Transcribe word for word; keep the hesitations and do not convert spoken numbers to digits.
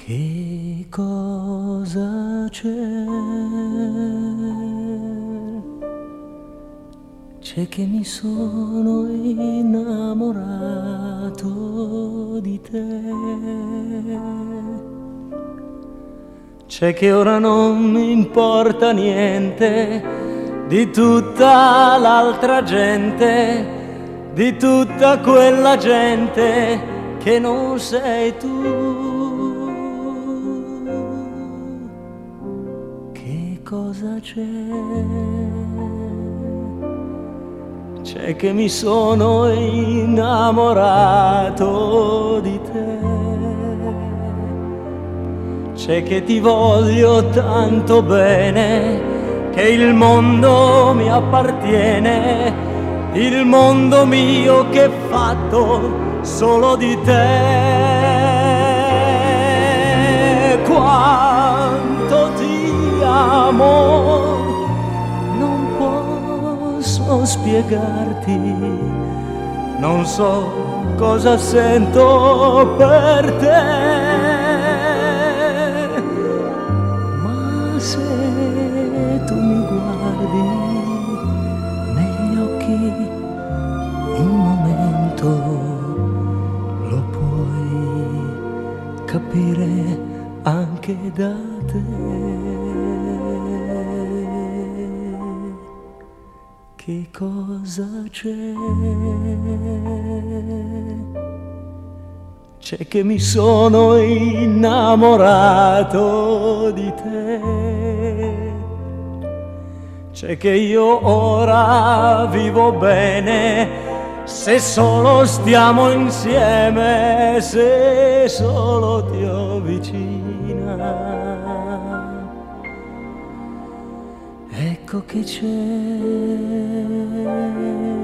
Che cosa c'è? C'è che mi sono innamorato di te. C'è che ora non mi importa niente di tutta l'altra gente, di tutta quella gente che non sei tu. Che cosa c'è? C'è che mi sono innamorato di te. C'è che ti voglio tanto bene che il mondo mi appartiene, il mondo mio che è fatto solo di te. Quanto ti amo, non posso spiegarti, non so cosa sento per te. Se tu mi guardi negli occhi un momento lo puoi capire anche da te. Che cosa c'è? C'è che mi sono innamorato di te. C'è che io ora vivo bene se solo stiamo insieme, se solo ti ho vicina. Ecco che c'è